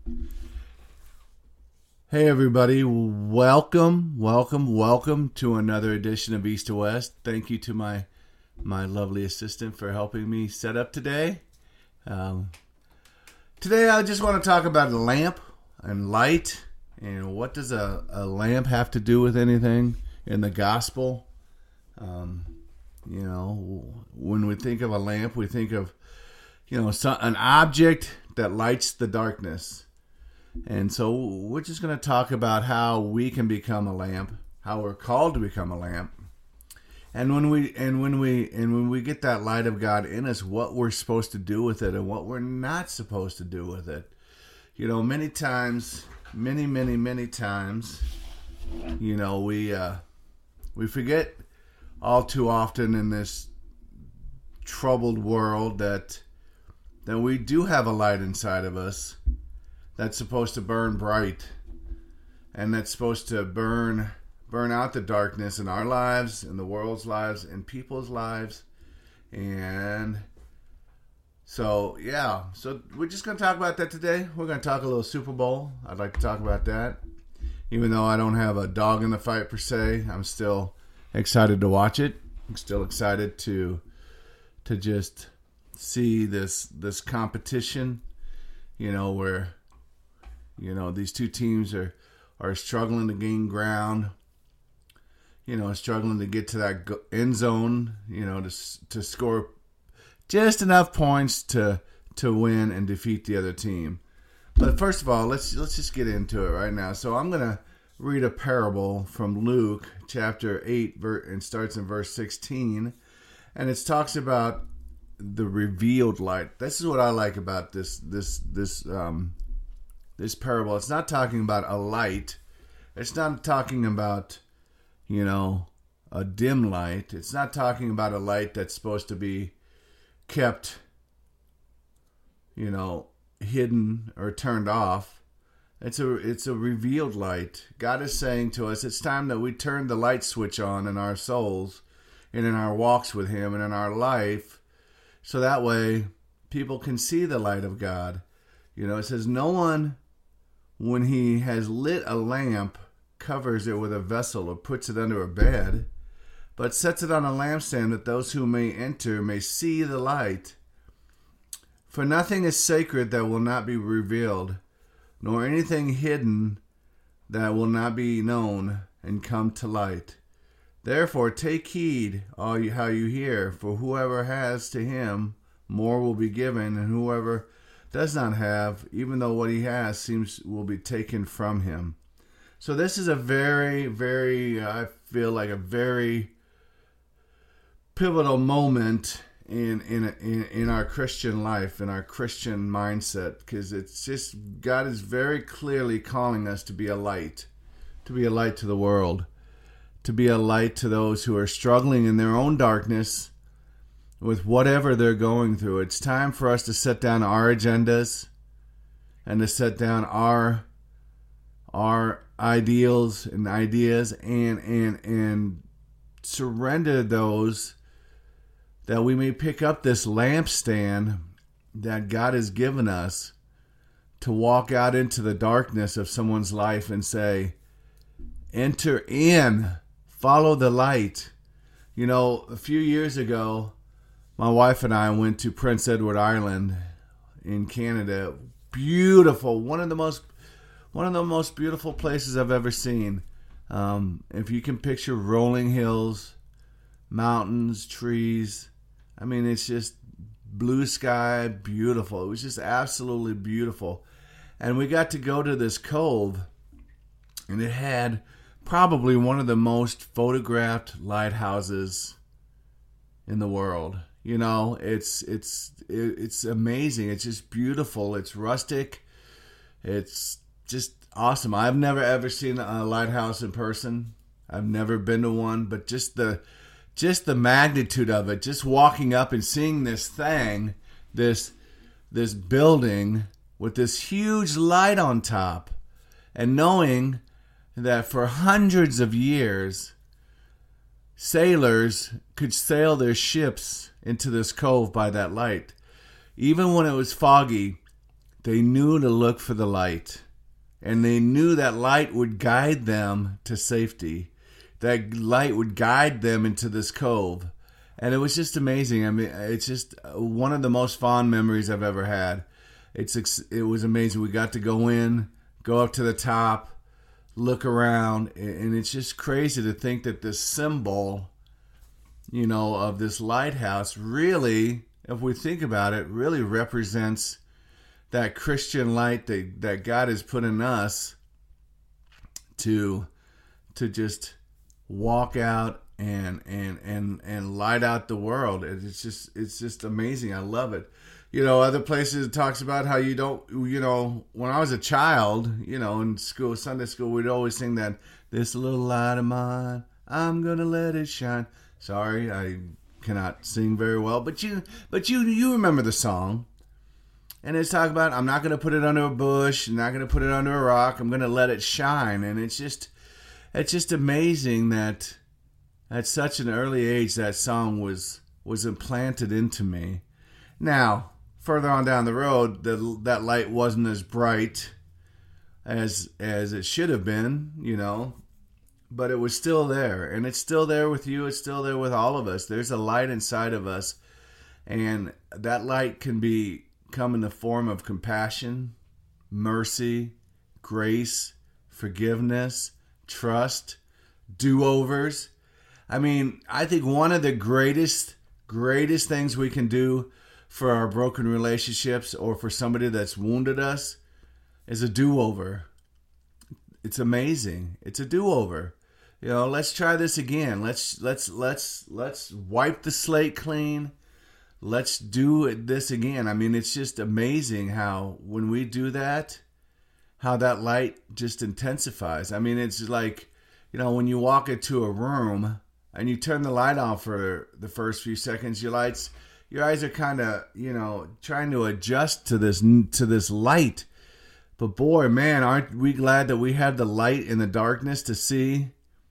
Hey everybody, welcome to another edition of East to West. Thank you to my lovely assistant for helping me set up today. Today I just want to talk about a lamp and light, and what does a lamp have to do with anything in the gospel. When we think of a lamp, we think of an object that lights the darkness. And so we're just going to talk about how we can become a lamp, how we're called to become a lamp, and when we get that light of God in us, what we're supposed to do with it and what we're not supposed to do with it. Many times, many times, we forget all too often in this troubled world that we do have a light inside of us that's supposed to burn bright, and that's supposed to burn out the darkness in our lives, in the world's lives, in people's lives. And so we're just going to talk about that today. We're going to talk a little Super Bowl. I'd like to talk about that. Even though I don't have a dog in the fight per se, I'm still excited to watch it. I'm still excited to just see this competition, where these two teams are struggling to gain ground, struggling to get to that end zone, to score just enough points to win and defeat the other team. But first of all, let's just get into it right now. So I'm going to read a parable from Luke chapter 8, and starts in verse 16, and it talks about the revealed light. This is what I like about this parable. It's not talking about a light. It's not talking about, a dim light. It's not talking about a light that's supposed to be kept, hidden or turned off. It's a revealed light. God is saying to us, it's time that we turn the light switch on in our souls and in our walks with Him and in our life, so that way people can see the light of God. It says, no one, when he has lit a lamp, covers it with a vessel or puts it under a bed, but sets it on a lampstand, that those who may enter may see the light. For nothing is sacred that will not be revealed, nor anything hidden that will not be known and come to light. Therefore take heed how you hear, for whoever has, to him more will be given, and whoever does not have, even though what he has will be taken from him. So this is a very, very, I feel like a very pivotal moment in our Christian life, in our Christian mindset, because it's just, God is very clearly calling us to be a light to the world, to be a light to those who are struggling in their own darkness with whatever they're going through. It's time for us to set down our agendas and to set down our ideals and ideas and surrender those, that we may pick up this lampstand that God has given us to walk out into the darkness of someone's life and say, enter in, follow the light. A few years ago, my wife and I went to Prince Edward Island in Canada. Beautiful, one of the most beautiful places I've ever seen. If you can picture rolling hills, mountains, trees, it's just blue sky, beautiful. It was just absolutely beautiful. And we got to go to this cove, and it had probably one of the most photographed lighthouses in the world. It's amazing. It's just beautiful. It's rustic. It's just awesome. I've never ever seen a lighthouse in person. I've never been to one, but just the magnitude of it, just walking up and seeing this thing, this building with this huge light on top, and knowing that for hundreds of years, sailors could sail their ships into this cove by that light. Even when it was foggy, they knew to look for the light. And they knew that light would guide them to safety. That light would guide them into this cove. And it was just amazing. I mean, it's just one of the most fond memories I've ever had. It was amazing. We got to go in, go up to the top, look around, and it's just crazy to think that this symbol, of this lighthouse really, if we think about it, really represents that Christian light that God has put in us to just walk out and light out the world. It's just amazing. I love it. Other places it talks about how you don't, when I was a child, in school, Sunday school, we'd always sing that, this little light of mine, I'm going to let it shine. Sorry, I cannot sing very well, but you remember the song. And it's talking about, I'm not going to put it under a bush, I'm not going to put it under a rock, I'm going to let it shine. And it's just amazing that at such an early age that song was implanted into me. Now, further on down the road, that light wasn't as bright as it should have been, but it was still there. And it's still there with you. It's still there with all of us. There's a light inside of us. And that light can come in the form of compassion, mercy, grace, forgiveness, trust, do-overs. I mean, I think one of the greatest things we can do for our broken relationships or for somebody that's wounded us is a do-over. It's amazing. It's a do-over. Let's try this again. Let's wipe the slate clean. Let's do this again. I mean, it's just amazing how when we do that, how that light just intensifies. I mean, it's like, when you walk into a room and you turn the light on for the first few seconds, your eyes are kind of, trying to adjust to this light. But boy, man, aren't we glad that we have the light in the darkness to see,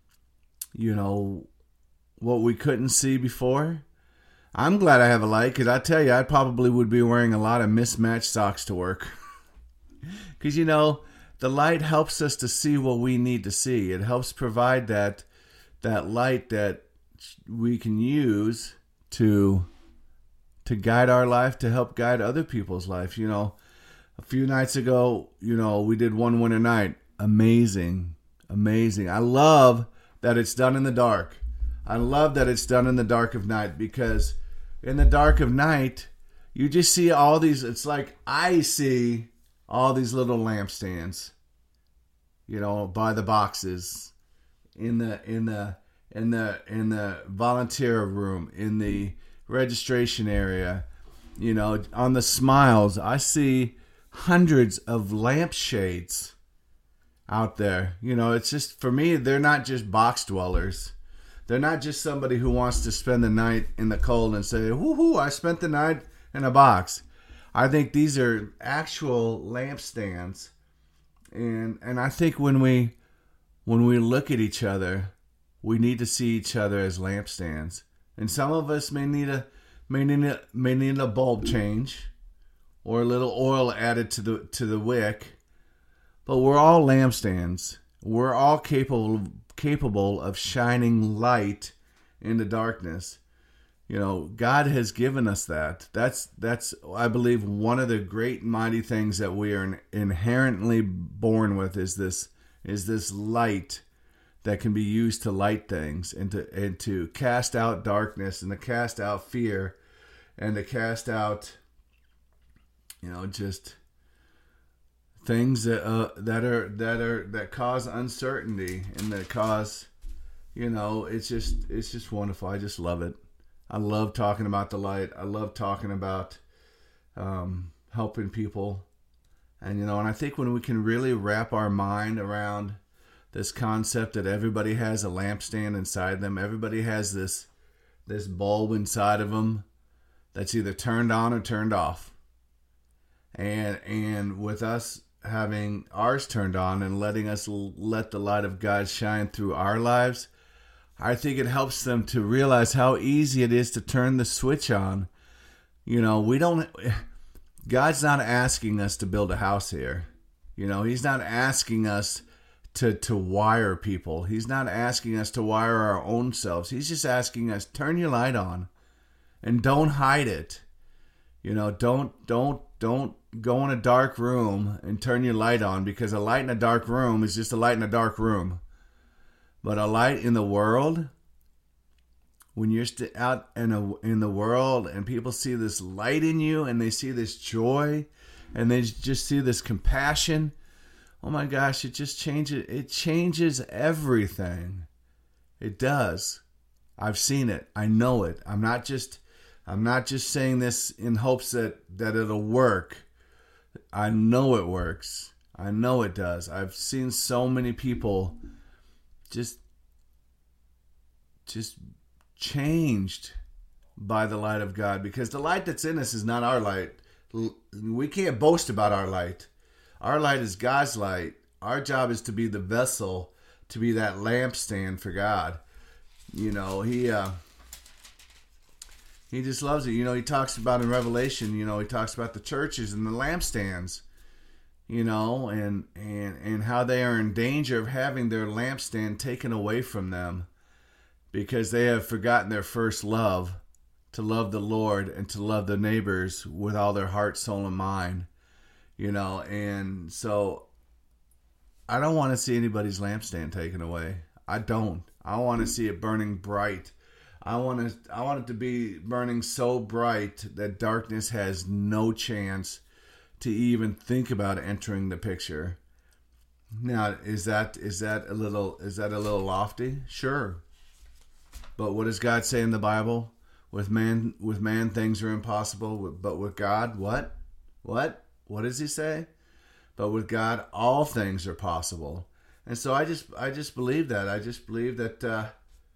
what we couldn't see before? I'm glad I have a light, because I tell you, I probably would be wearing a lot of mismatched socks to work. Because, the light helps us to see what we need to see. It helps provide that light that we can use to guide our life, to help guide other people's life. A few nights ago, we did One Winter Night. Amazing. I love that it's done in the dark. I love that it's done in the dark of night, because in the dark of night, you just see all these, it's like I see all these little lampstands, by the boxes, in the volunteer room, in the registration area, on the smiles. I see hundreds of lampshades out there. It's just, for me, they're not just box dwellers. They're not just somebody who wants to spend the night in the cold and say, woohoo, I spent the night in a box. I think these are actual lampstands. And I think when we look at each other, we need to see each other as lampstands. And some of us may need a bulb change or a little oil added to the wick. But we're all lampstands. We're all capable of shining light in the darkness. God has given us that. That's I believe one of the great mighty things that we are inherently born with is this light that can be used to light things and to cast out darkness and to cast out fear and to cast out just things that cause uncertainty and that cause it's just wonderful. I just love it. I love talking about the light. I love talking about helping people. And I think when we can really wrap our mind around this concept that everybody has a lampstand inside them, everybody has this bulb inside of them that's either turned on or turned off. And with us having ours turned on and letting us let the light of God shine through our lives, I think it helps them to realize how easy it is to turn the switch on. We don't. God's not asking us to build a house here. He's not asking us to wire people. He's not asking us to wire our own selves. He's just asking us, turn your light on and don't hide it. Don't go in a dark room and turn your light on, because a light in a dark room is just a light in a dark room. But a light in the world, when you're out in the world and people see this light in you and they see this joy and they just see this compassion, oh my gosh, it just changes. It changes everything. It does. I've seen it. I know it. I'm not just saying this in hopes that it'll work. I know it works. I know it does. I've seen so many people just changed by the light of God, because the light that's in us is not our light. We can't boast about our light. Our light is God's light. Our job is to be the vessel, to be that lampstand for God. He just loves it. He talks about in Revelation, he talks about the churches and the lampstands, and how they are in danger of having their lampstand taken away from them because they have forgotten their first love, to love the Lord and to love their neighbors with all their heart, soul, and mind. And so I don't want to see anybody's lampstand taken away. I don't. I want to see it burning bright. I want it to be burning so bright that darkness has no chance to even think about entering the picture. Now, is that a little lofty? Sure. But what does God say in the Bible? With man things are impossible, but with God, what? What does he say? But with God, all things are possible. And so I just believe that. I just believe that,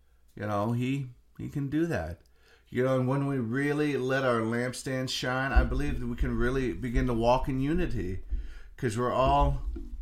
he can do that. And when we really let our lampstand shine, I believe that we can really begin to walk in unity, because we're all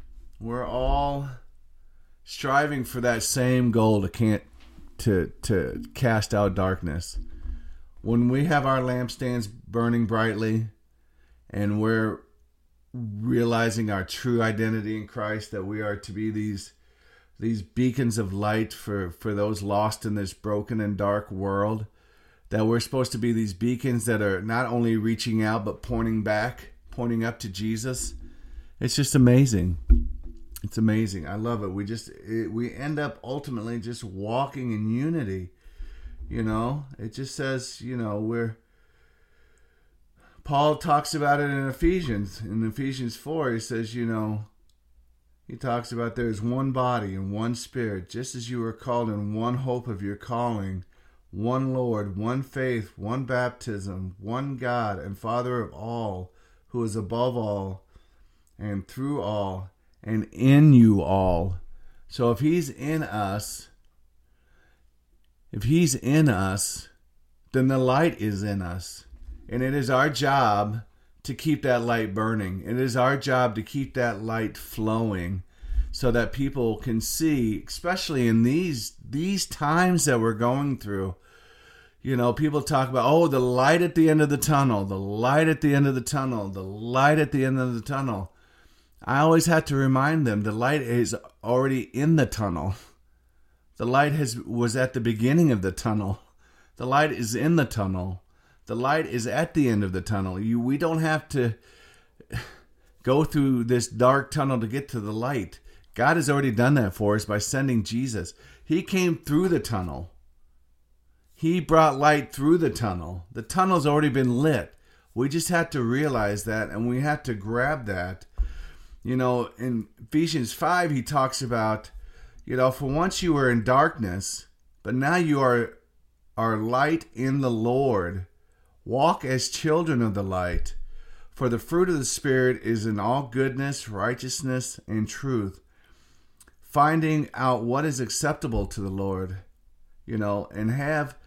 striving for that same goal to cast out darkness. When we have our lampstands burning brightly and we're realizing our true identity in Christ, that we are to be these beacons of light for those lost in this broken and dark world, that we're supposed to be these beacons that are not only reaching out but pointing up to Jesus. It's just amazing. It's amazing. I love it. We end up ultimately just walking in unity. It just says, Paul talks about it in Ephesians. In Ephesians 4, he says, he talks about there is one body and one spirit, just as you were called in one hope of your calling, one Lord, one faith, one baptism, one God and Father of all, who is above all and through all and in you all. So if he's in us, then the light is in us. And it is our job to keep that light burning. It is our job to keep that light flowing so that people can see, especially in these times that we're going through. People talk about, the light at the end of the tunnel, the light at the end of the tunnel, the light at the end of the tunnel. I always have to remind them the light is already in the tunnel. The light was at the beginning of the tunnel. The light is in the tunnel. The light is at the end of the tunnel. We don't have to go through this dark tunnel to get to the light. God has already done that for us by sending Jesus. He came through the tunnel. He brought light through the tunnel. The tunnel's already been lit. We just have to realize that, and we have to grab that. In Ephesians 5, he talks about, for once you were in darkness, but now you are light in the Lord. Walk as children of the light, for the fruit of the Spirit is in all goodness, righteousness, and truth, finding out what is acceptable to the Lord, and have,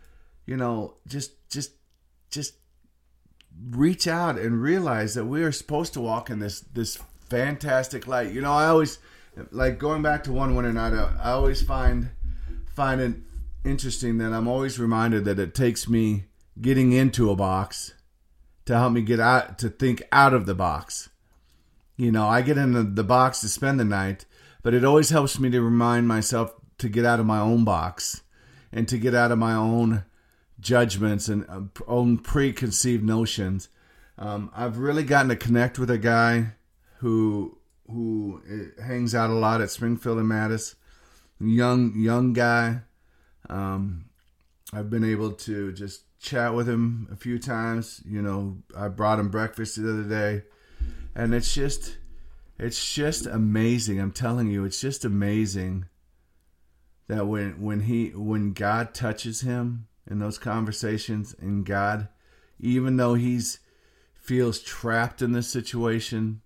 just reach out and realize that we are supposed to walk in this fantastic light. I always, like, going back to one winter night, I always find it interesting that I'm always reminded that it takes me getting into a box to help me get out, to think out of the box. You know, I get in the box to spend the night, but it always helps me to remind myself to get out of my own box and to get out of my own judgments and own preconceived notions. I've really gotten to connect with a guy who hangs out a lot at Springfield and Mattis. Young guy. I've been able to just chat with him a few times. You know, I brought him breakfast the other day, and it's just amazing. I'm telling you, it's just amazing that when God touches him in those conversations, and God, even though he's feels trapped in this situation,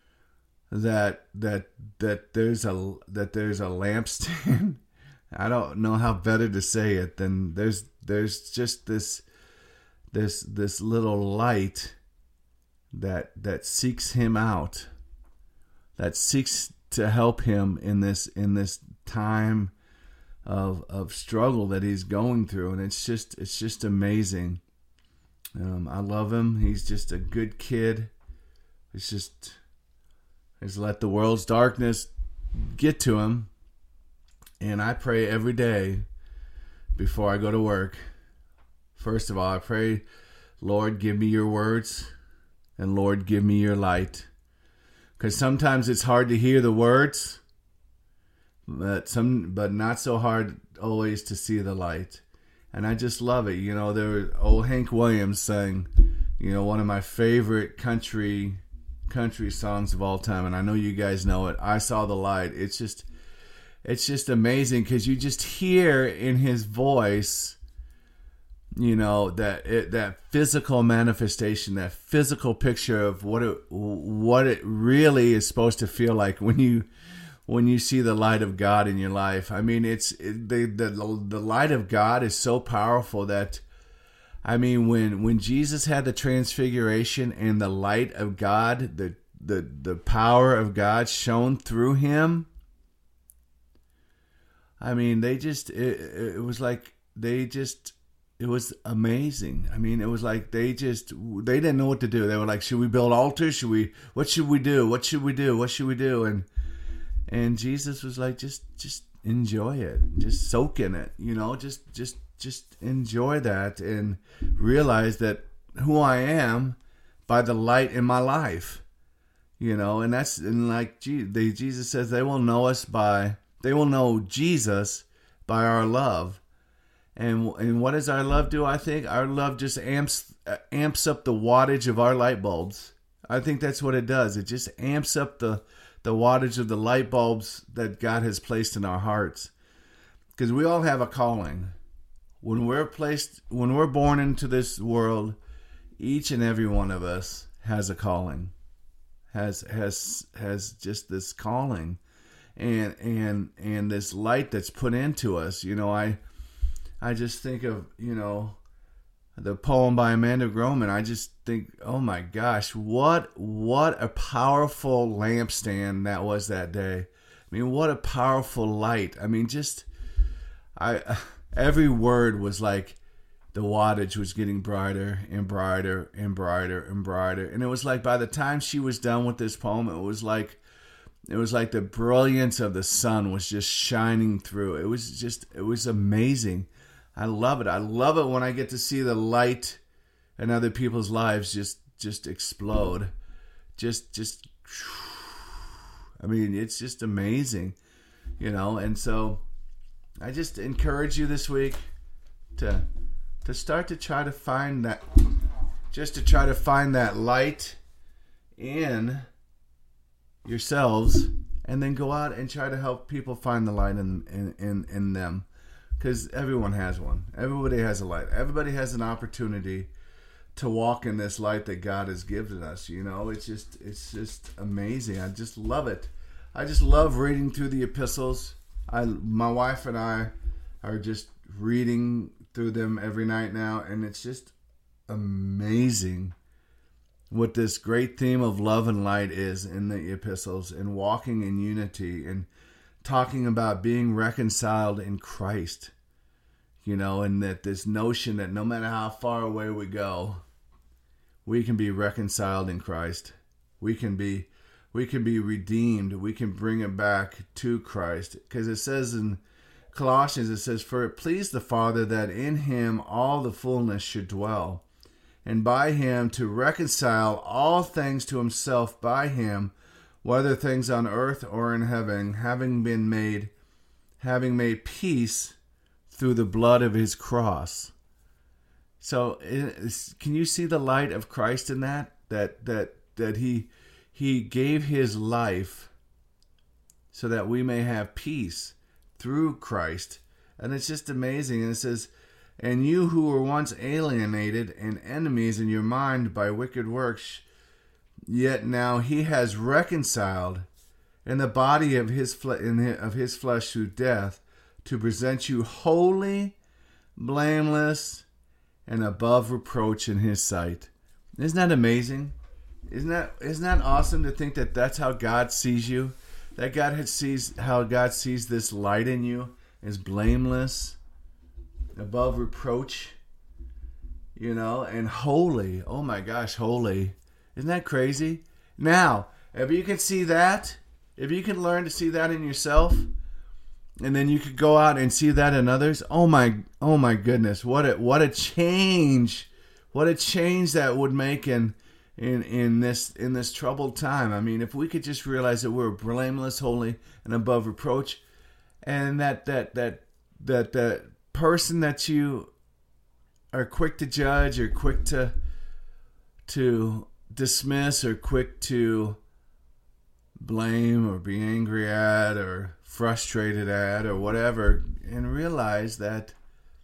that there's a lampstand. I don't know how better to say it than there's just this little light that seeks him out, that seeks to help him in this time of struggle that he's going through, and it's just amazing. I love him. He's just a good kid. He's let the world's darkness get to him. And I pray every day before I go to work. First of all, I pray, Lord, give me your words, and Lord, give me your light. Because sometimes it's hard to hear the words, but not so hard always to see the light. And I just love it. You know, there was old Hank Williams sang, you know, one of my favorite country songs of all time, and I know you guys know it. I Saw the Light. It's just amazing because you just hear in his voice, you know, that physical manifestation, that physical picture of what it really is supposed to feel like when you see the light of God in your life. I mean, the light of God is so powerful that, I mean, when Jesus had the transfiguration and the light of God, the power of God shone through him, I mean, it was amazing. I mean, it was like they didn't know what to do. They were like, should we build altars? What should we do? What should we do? What should we do? And Jesus was like, just enjoy it. Just soak in it, you know, just enjoy that and realize that who I am by the light in my life, you know, and like Jesus says, they will know Jesus by our love. And what does our love do? I think our love just amps up the wattage of our light bulbs. I think that's what it does. It just amps up the wattage of the light bulbs that God has placed in our hearts. Because we all have a calling. When we're born into this world, each and every one of us has a calling. Has just this calling. And this light that's put into us. You know, I just think of, you know, the poem by Amanda Groman. I just think, oh my gosh, what a powerful lampstand that was that day. I mean, what a powerful light. I mean, every word was like the wattage was getting brighter and brighter and brighter and brighter. And it was like by the time she was done with this poem, it was like the brilliance of the sun was just shining through. It was amazing. I love it. I love it when I get to see the light in other people's lives just explode. I mean, it's just amazing, you know. And so I just encourage you this week to start to try to find that, just to try to find that light in yourselves, and then go out and try to help people find the light in them. Because everyone has one. Everybody has a light. Everybody has an opportunity to walk in this light that God has given us. You know, it's just amazing. I just love it. I just love reading through the epistles. My wife and I are just reading through them every night now, and it's just amazing what this great theme of love and light is in the epistles, and walking in unity and talking about being reconciled in Christ, you know, and that this notion that no matter how far away we go, we can be reconciled in Christ. We can be redeemed. We can bring it back to Christ. Because it says in Colossians, it says, "For it pleased the Father that in him all the fullness should dwell, and by him to reconcile all things to himself by him, whether things on earth or in heaven, having made peace through the blood of his cross." So can you see the light of Christ in that? That he gave his life so that we may have peace through Christ. And it's just amazing. And it says, "And you who were once alienated and enemies in your mind by wicked works, yet now he has reconciled in the body of his flesh through death, to present you holy, blameless, and above reproach in his sight." Isn't that amazing? Isn't that awesome to think that that's how God sees you? That how God sees this light in you is blameless, above reproach, and holy. Oh my gosh, holy. Isn't that crazy? Now, if you can see that, if you can learn to see that in yourself, and then you could go out and see that in others, oh my goodness, what a change that would make in this troubled time. I mean, if we could just realize that we're blameless, holy, and above reproach, and that person that you are quick to judge, or quick to dismiss, or quick to blame, or be angry at, or frustrated at, or whatever, and realize that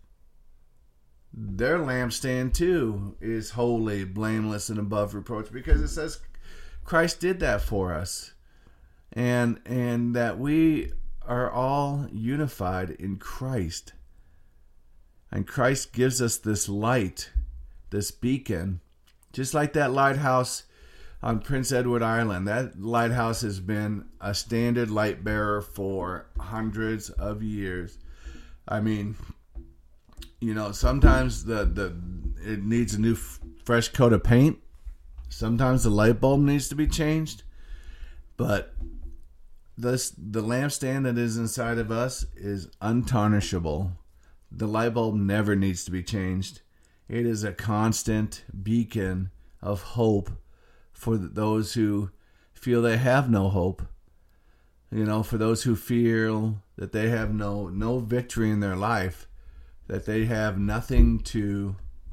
their lampstand too is holy, blameless, and above reproach, because it says Christ did that for us, and that we are all unified in Christ, and Christ gives us this light, this beacon, just like that lighthouse on Prince Edward Island. That lighthouse has been a standard light bearer for hundreds of years. I mean, sometimes it needs a new fresh coat of paint. Sometimes the light bulb needs to be changed. But the lampstand that is inside of us is untarnishable. The light bulb never needs to be changed. It is a constant beacon of hope for those who feel they have no hope. For those who feel that they have no victory in their life, that they have nothing to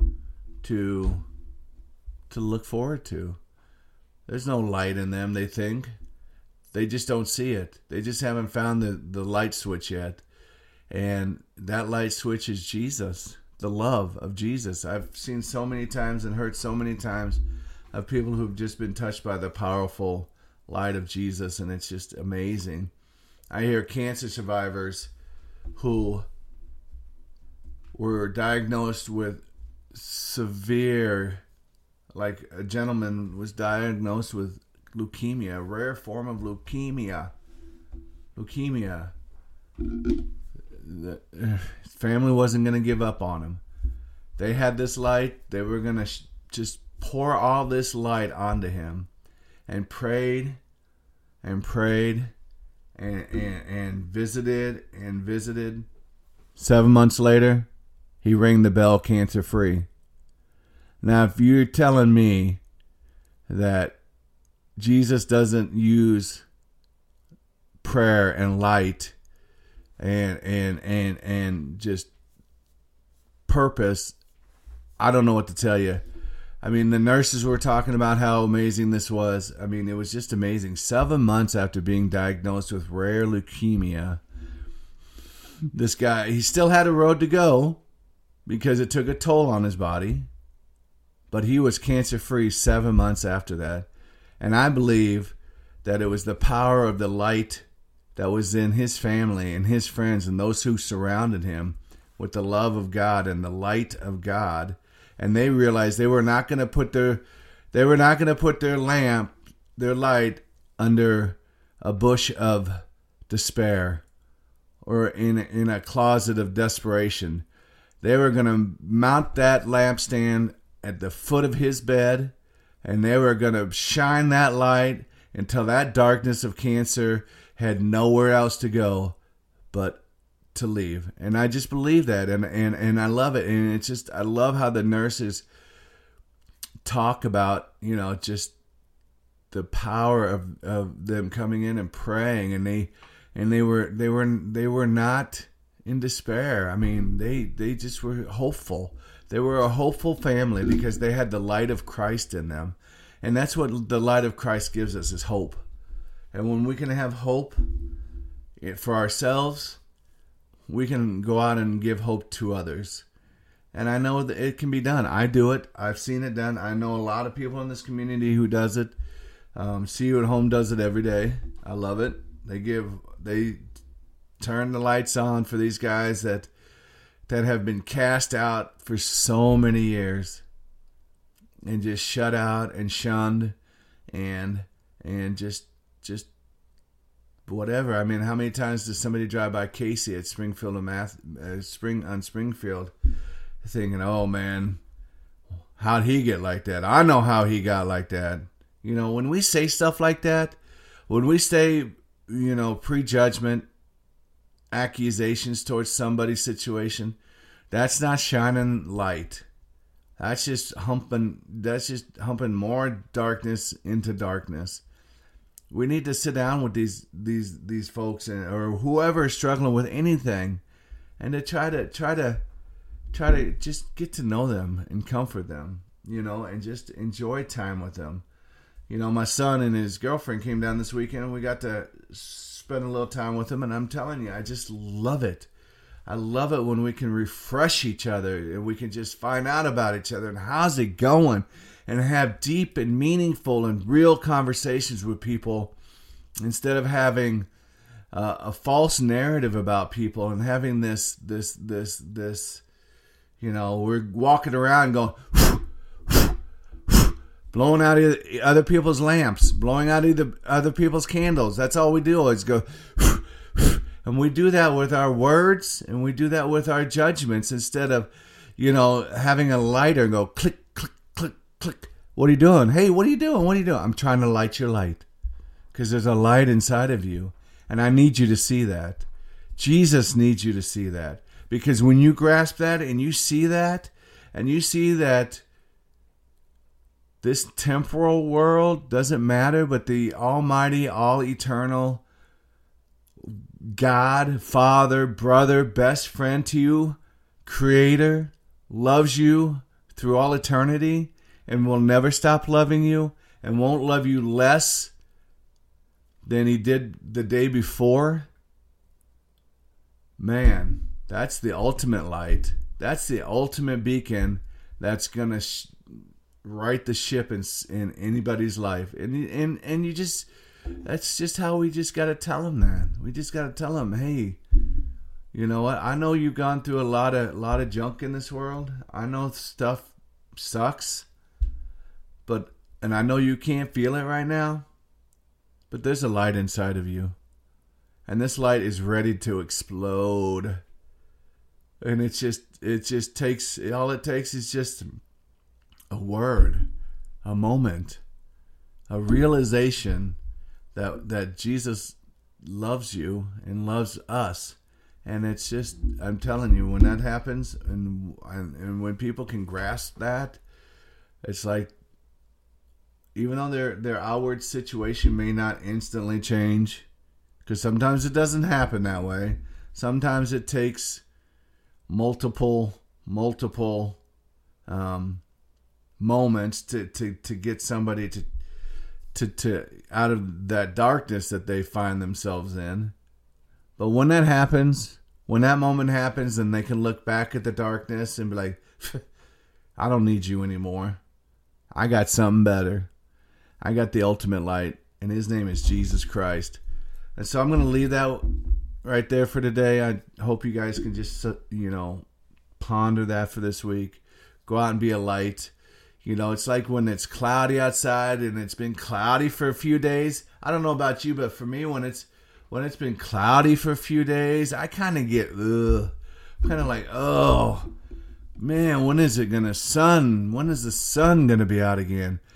look forward to. There's no light in them, they think. They just don't see it. They just haven't found the light switch yet. And that light switch is Jesus, the love of Jesus. I've seen so many times and heard so many times of people who've just been touched by the powerful light of Jesus, and it's just amazing. I hear cancer survivors who were diagnosed with severe, like a gentleman was diagnosed with leukemia, a rare form of leukemia. The family wasn't going to give up on him. They had this light. They were going to just pour all this light onto him, and prayed and prayed and visited. 7 months later, he rang the bell, cancer free. Now, if you're telling me that Jesus doesn't use prayer and light and just purpose, I don't know what to tell you. I mean, the nurses were talking about how amazing this was. I mean, it was just amazing. 7 months after being diagnosed with rare leukemia, this guy, he still had a road to go because it took a toll on his body, but he was cancer-free 7 months after that. And I believe that it was the power of the light that was in his family and his friends and those who surrounded him with the love of God and the light of God. And they realized they were not going to put their lamp, their light, under a bush of despair or in a closet of desperation. They were going to mount that lampstand at the foot of his bed, And they were going to shine that light until that darkness of cancer had nowhere else to go but to leave. And I just believe that. And I love it. And it's just, I love how the nurses talk about, just the power of them coming in and praying. And they were not in despair. I mean, they just were hopeful. They were a hopeful family because they had the light of Christ in them. And that's what the light of Christ gives us, is hope. And when we can have hope for ourselves, we can go out and give hope to others. And I know that it can be done. I do it. I've seen it done. I know a lot of people in this community who does it. See You at Home does it every day. I love it. They turn the lights on for these guys that have been cast out for so many years and just shut out and shunned and just whatever. I mean, how many times does somebody drive by Casey at Springfield on Springfield thinking, oh man, how'd he get like that? I know how he got like that. When we say stuff like that, when we say, prejudgment, accusations towards somebody's situation, that's not shining light. That's just humping more darkness into darkness. We need to sit down with these folks or whoever is struggling with anything, and to try to just get to know them and comfort them, and just enjoy time with them. My son and his girlfriend came down this weekend, and we got to spend a little time with them, and I'm telling you, I just love it. I love it when we can refresh each other and we can just find out about each other and how's it going, and have deep and meaningful and real conversations with people instead of having a false narrative about people and having this we're walking around going blowing out other people's lamps, blowing out other people's candles. That's all we do is go. And we do that with our words, and we do that with our judgments instead of, having a lighter and go click, click, click, click. What are you doing? Hey, what are you doing? What are you doing? I'm trying to light your light because there's a light inside of you, and I need you to see that. Jesus needs you to see that, because when you grasp that and you see that, and you see that this temporal world doesn't matter, but the almighty, all eternal God, Father, brother, best friend to you, Creator, loves you through all eternity and will never stop loving you and won't love you less than he did the day before. Man, that's the ultimate light. That's the ultimate beacon that's going to right the ship in anybody's life. And you just... That's just how we just got to tell them that. We just got to tell them, hey, you know what? I know you've gone through a lot of junk in this world. I know stuff sucks, and I know you can't feel it right now, but there's a light inside of you, and this light is ready to explode. And it just takes, all it takes is just a word, a moment, a realization that Jesus loves you and loves us. And it's just, I'm telling you, when that happens and when people can grasp that, it's like, even though their outward situation may not instantly change, because sometimes it doesn't happen that way. Sometimes it takes multiple moments to get somebody to out of that darkness that they find themselves in. But when that happens, when that moment happens, and they can look back at the darkness and be like, I don't need you anymore. I got something better. I got the ultimate light, and his name is Jesus Christ. And so I'm going to leave that right there for today. I hope you guys can just, ponder that for this week. Go out and be a light. It's like when it's cloudy outside and it's been cloudy for a few days. I don't know about you, but for me, when it's been cloudy for a few days, I kind of get, like, oh, man, when is the sun going to be out again?